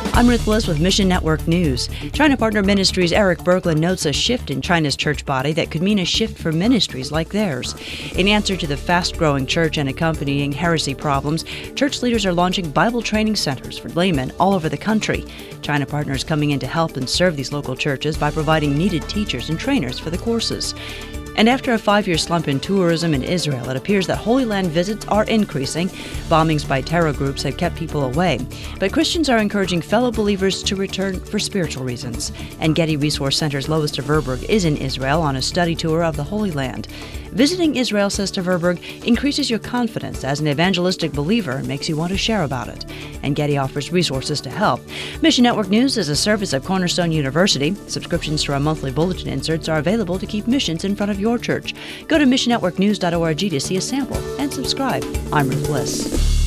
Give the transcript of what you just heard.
I'm Ruth Bliss with Mission Network News. China Partner Ministries' Eric Berglund notes a shift in China's church body that could mean a shift for ministries like theirs. In answer to the fast-growing church and accompanying heresy problems, church leaders are launching Bible training centers for laymen all over the country. China Partner is coming in to help and serve these local churches by providing needed teachers and trainers for the courses. And after a 5-year slump in tourism in Israel, it appears that Holy Land visits are increasing. Bombings by terror groups have kept people away. But Christians are encouraging fellow believers to return for spiritual reasons. And Getty Resource Center's Lois de Verburg is in Israel on a study tour of the Holy Land. Visiting Israel, says de Verburg, increases your confidence as an evangelistic believer and makes you want to share about it. And Getty offers resources to help. Mission Network News is a service of Cornerstone University. Subscriptions to our monthly bulletin inserts are available to keep missions in front of your church. Go to missionnetworknews.org to see a sample and subscribe. I'm Ruth Bliss.